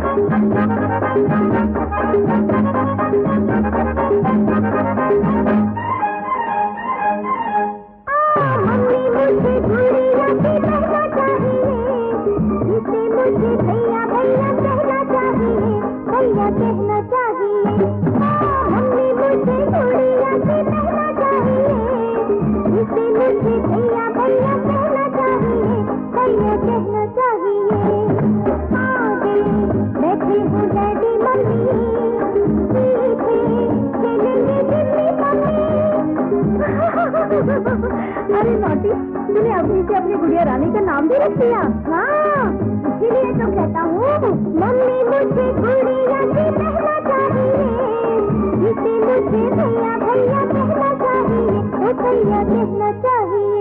अरे नोटी, तूने अभी से अपनी गुड़िया रानी का नाम भी रख दिया। हाँ, इसीलिए तो कहता हूँ मम्मी मुझे गुड़िया से कहना चाहिए, जिसे मुझे भैया भैया कहना चाहिए, तो भैया कहना चाहिए।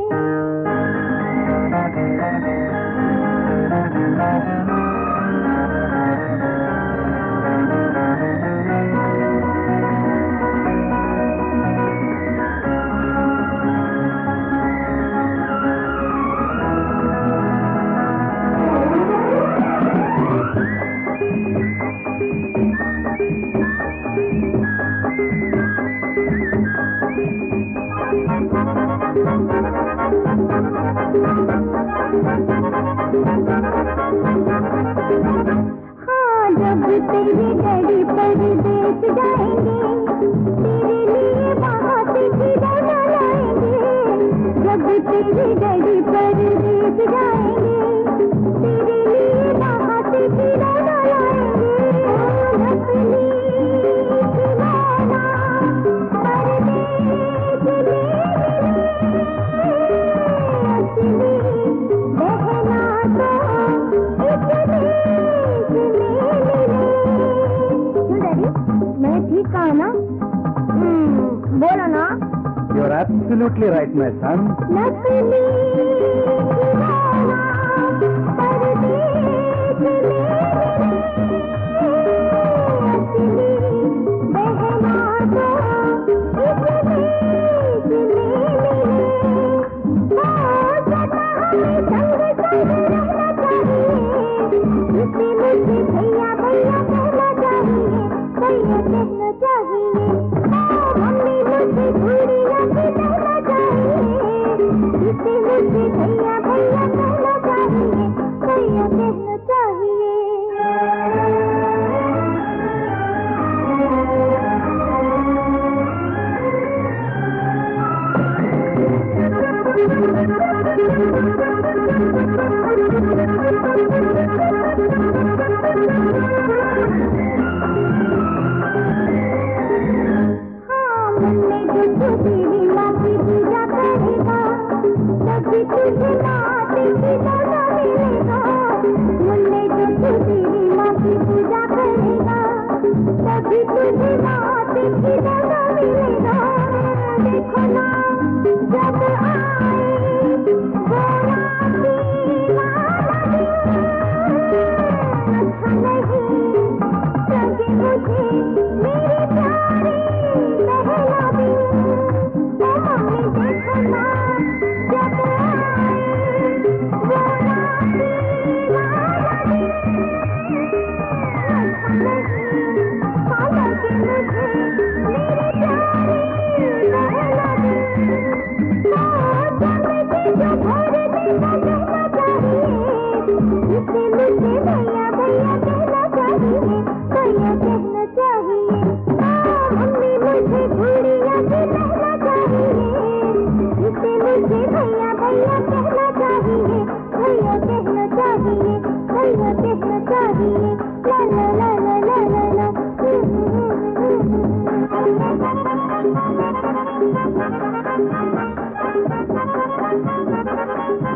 हाँ, जब तेरे डैडी परदेस जाएंगे, तेरे लिए वहाँ से खिलौना लाएंगे। जब तेरे डैडी परदेस जाएंगे, तेरे लिए वहाँ से खिलौना लाएंगे। नकली खिलौना परदेस में असली बहना तो इस देश में मिले। क्यों डैडी, मैं ठीक कहा ना? बोलो ना। You are absolutely right, my son. नकली खिलौना परदेस में मिले, असली बहना तो इस देश में मिले। सदा हमें संग संग रहना चाहिए, जिसे मुझे भैया भैया कहना चाहिए, भैया कहना चाहिए। मम्मी मुझे गुड़िया से कहना चाहिए, जिसे मुझे भैया भैया कहना चाहिए, भैया कहना चाहिए। हाँ, मन में जो तेरी माँ की पूजा करेगा, तभी तुझे नाथ खिलौना मिलेगा। मन में जो तेरी माँ की पूजा करेगा, तभी तुझे नाथ खिलौना मिलेगा। देखो ना, जब आए वो राखी वाला दिन, अच्छा नहीं लगे मुझे मेरी प्यारी बहना बिन। ओ मम्मी देखो ना, जब आए वो राखी वाला दिन, अच्छा नहीं लगे मुझे मेरी प्यारी बहना बिन। जो भर देगा कहना चाहिए, जिसे मुझे भैया भैया कहना चाहिए, भैया कहना चाहिए। मम्मी मुझे गुड़िया से कहना चाहिए, जिसे मुझे भैया भैया कहना चाहिए, भैया कहना चाहिए, भैया कहना चाहिए। ला ला ला ला ला ला ला।